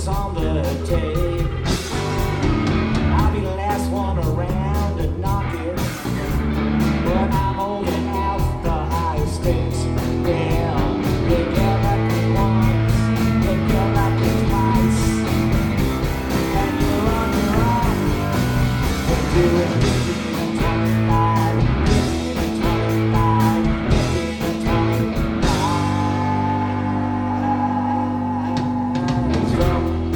on the tape. I'll be the last one around to knock it, but I'm holding out the high stakes. Yeah, you get lucky once, you get lucky twice, and you're on your own. You're doing 15 and 25, 15 and 25, 15 and 25. So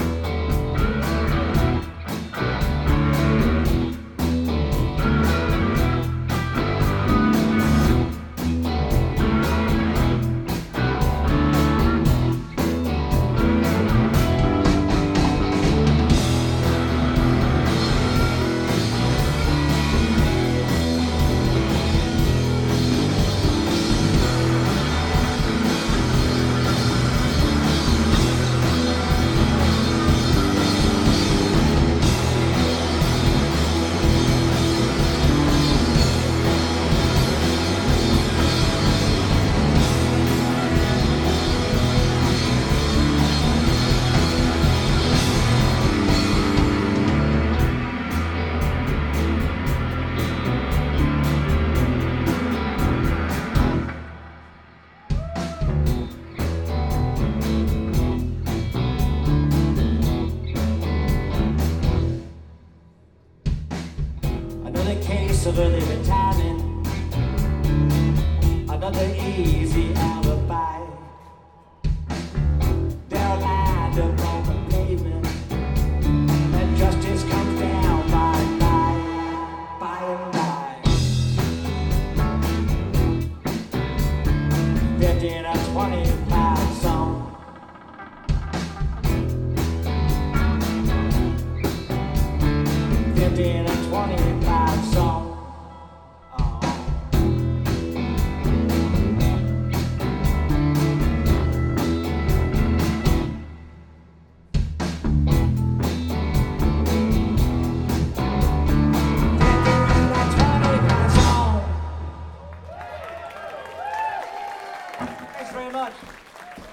another case of early retirement, another easy alibi. They're lined up on the pavement, and justice comes down by and by. 15 or 25 song. 15 or